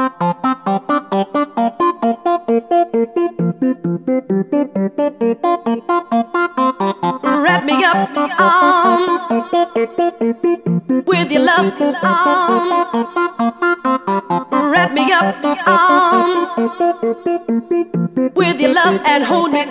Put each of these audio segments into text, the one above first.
Wrap me up with your love. Wrap me up with your love and hold me.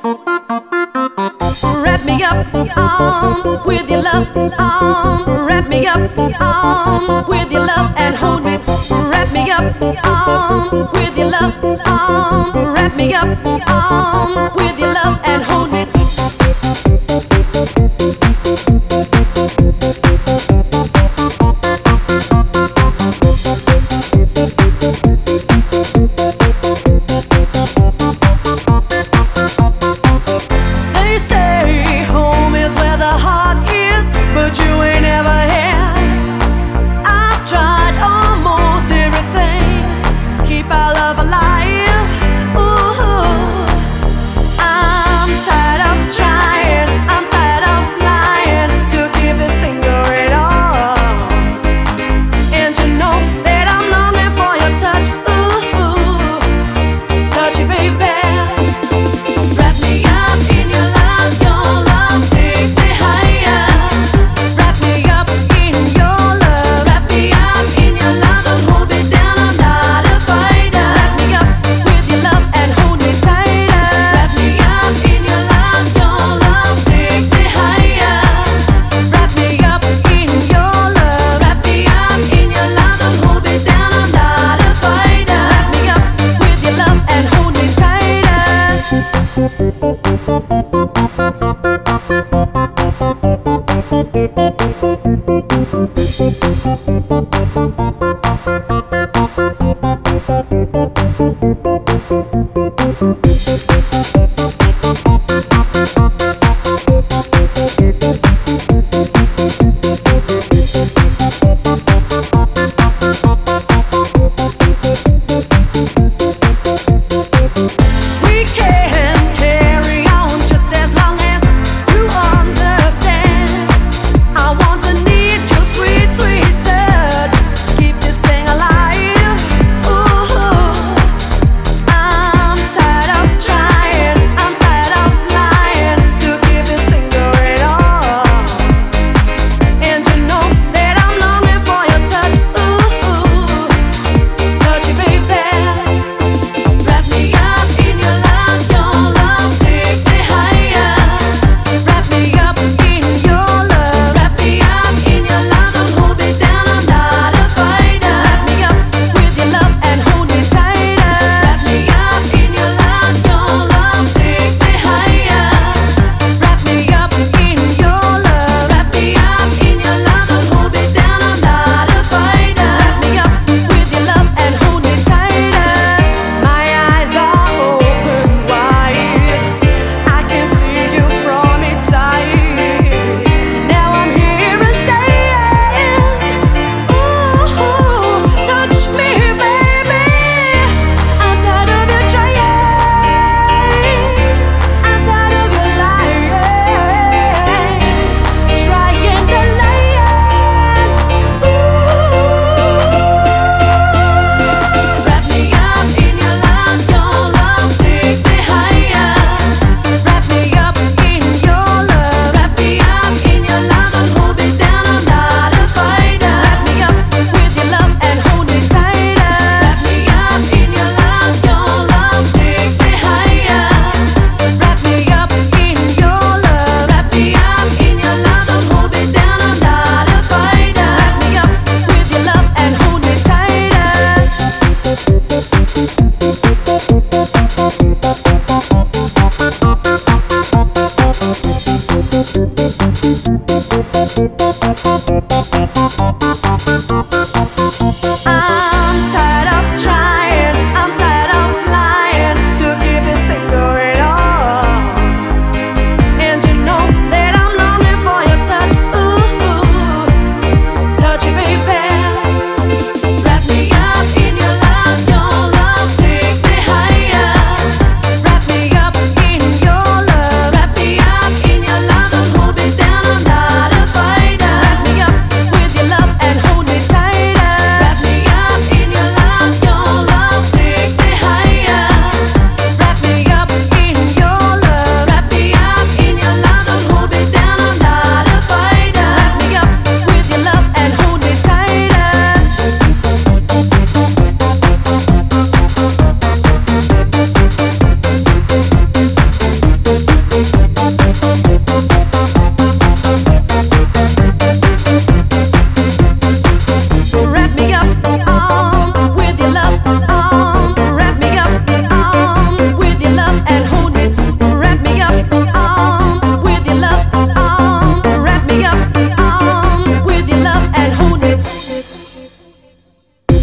Wrap me up with your love. Wrap me up with your love and hold me. Wrap me up with your love. Wrap me up with your love and hold me. They say home is where the heart is, but you ain't ever here. I've tried almost everything to keep our love alive. Ooh, I'm tired of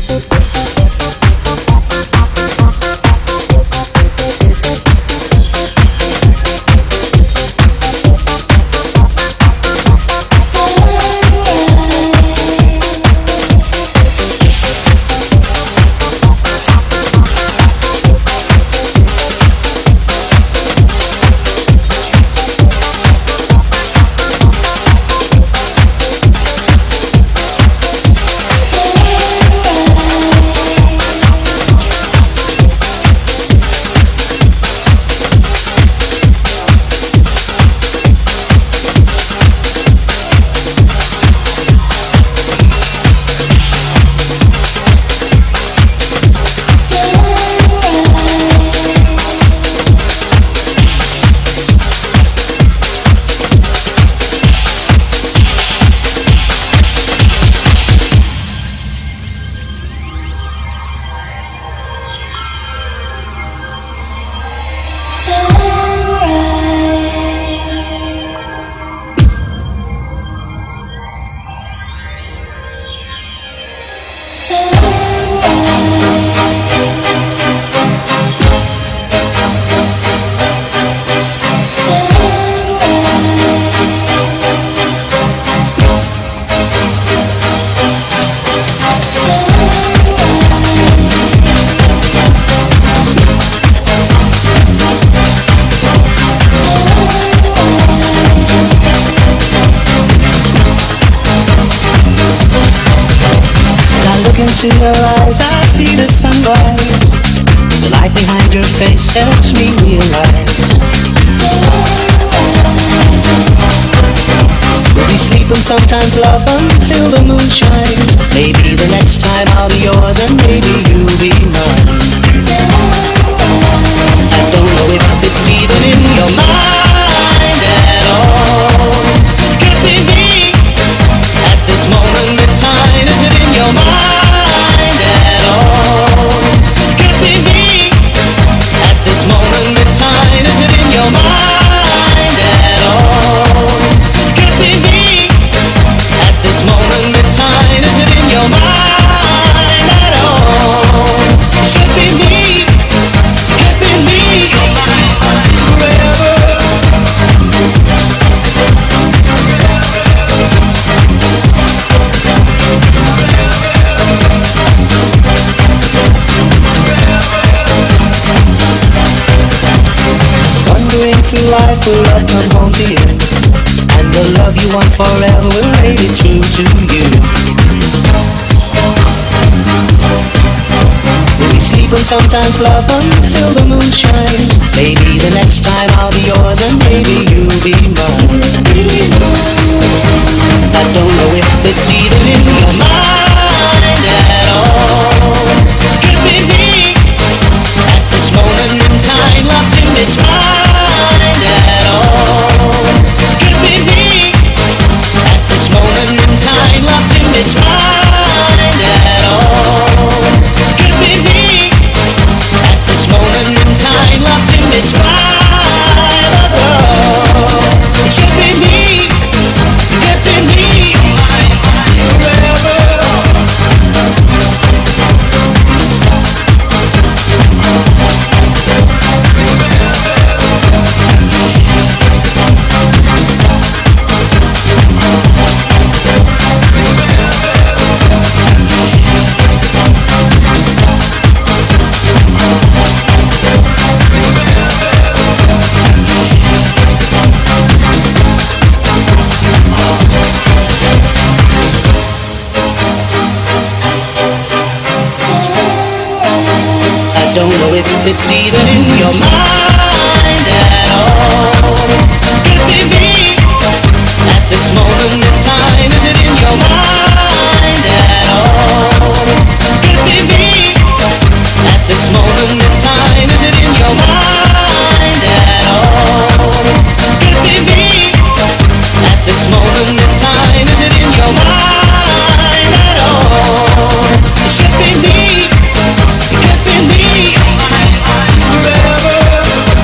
into your eyes, I see the sunrise. The light behind your face helps me realize we'll be sleeping sometimes, love, until the moon shines. Maybe the next time I'll be yours and maybe you'll be mine. I don't know if it's even in your mind at all. Could it be at this moment in time? Is it in your mind at all? Could it be at this moment in time? Is it in your mind at all? Could it be at this moment in time? Is it in your mind at all? Should be me, could be me, forever. Wandering through life, will love come home to you? And the love you want forever will make it true to you. We'll be sleeping sometimes, love, until the moon shines. Maybe the next time I'll be yours and maybe you'll be mine. I don't know if it's even in your mind at all. Could it be at this moment in time, love's in this mind at all? Could it be at this moment in time, love's in this mind at all? Could it be at this moment in time, love's in this mind at all? Should be me, could be me, forever. I don't know if it's even in your mind at all. Could it be at this moment in time? Is it in your mind at all? Could it be at this moment in time? Is it in your mind at all? Could it be at this moment in time? Is it in your mind at all? It should be me. Could be me, forever.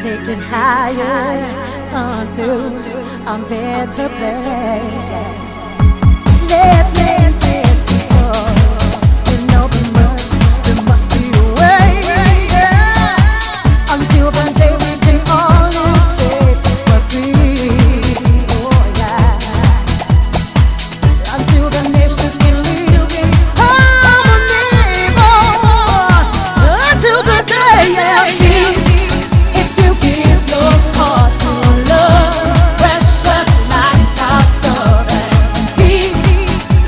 take it higher onto a better place. Let's make this so. You know there must be a way, yeah. Until the day we can all live safe for free. Oh yeah. Until the nations can live in harmony. Oh, until the day, yeah. Peace. If you give your heart to love, precious like our love and peace.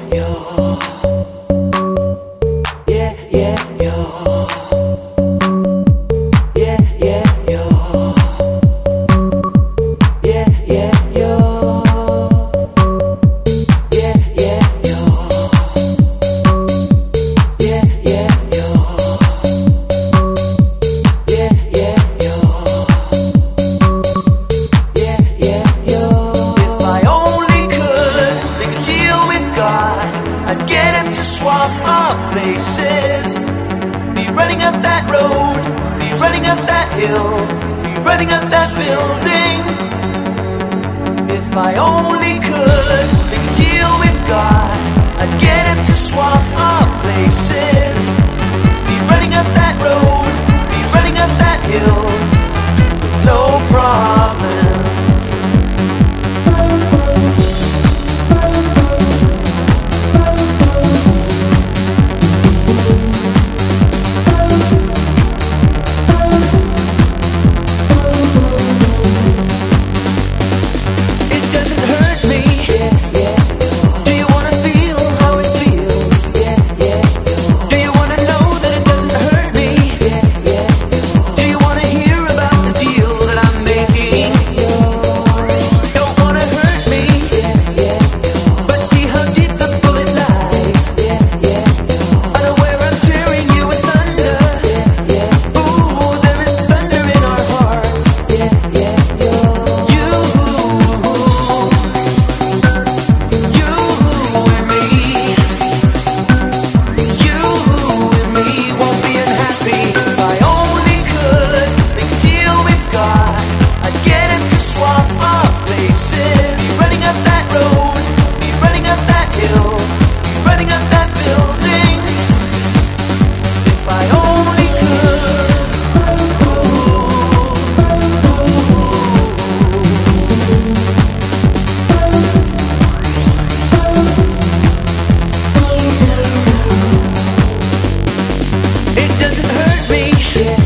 It doesn't hurt me.